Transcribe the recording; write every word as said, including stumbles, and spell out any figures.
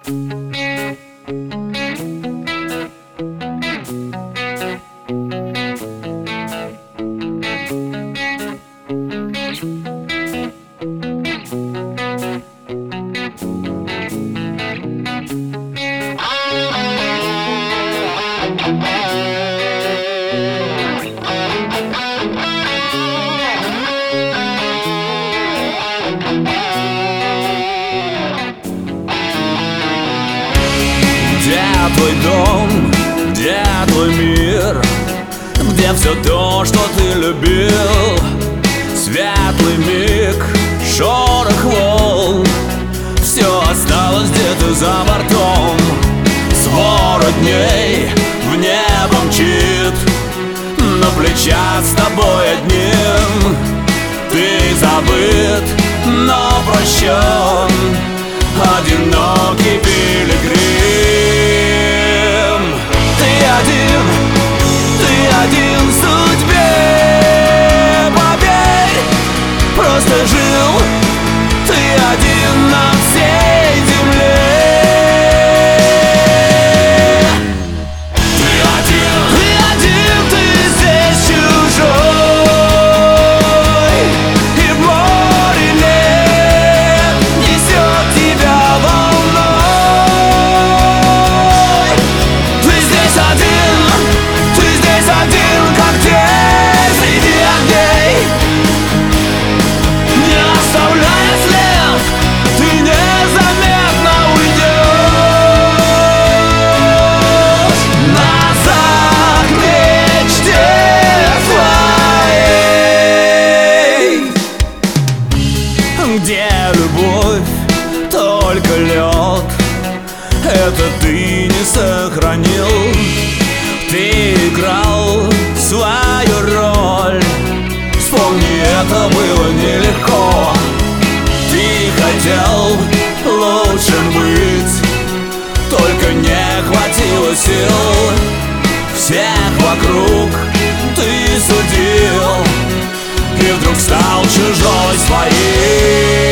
Где твой дом, где твой мир, где все то, что ты любил? Светлый миг, шорох волн, все осталось где-то за бортом. Свора дней в небо мчит, на плечах с тобой одним. Ты забыт, но прощен, одинокий пилигрим. Ты один, ты один в судьбе, поверь, просто жил. Ты один на всей земле. Ты один, ты один, ты здесь чужой, и в море нет несет тебя волной. Ты здесь один, ты здесь один, как тень среди огней. Не оставляя след, ты незаметно уйдешь назад к мечте своей. Где любовь, только лед, это ты не сохранил. Ты играл свою роль, вспомни, это было нелегко. Ты хотел лучшим быть, только не хватило сил. Всех вокруг ты судил, и вдруг стал чужой своим.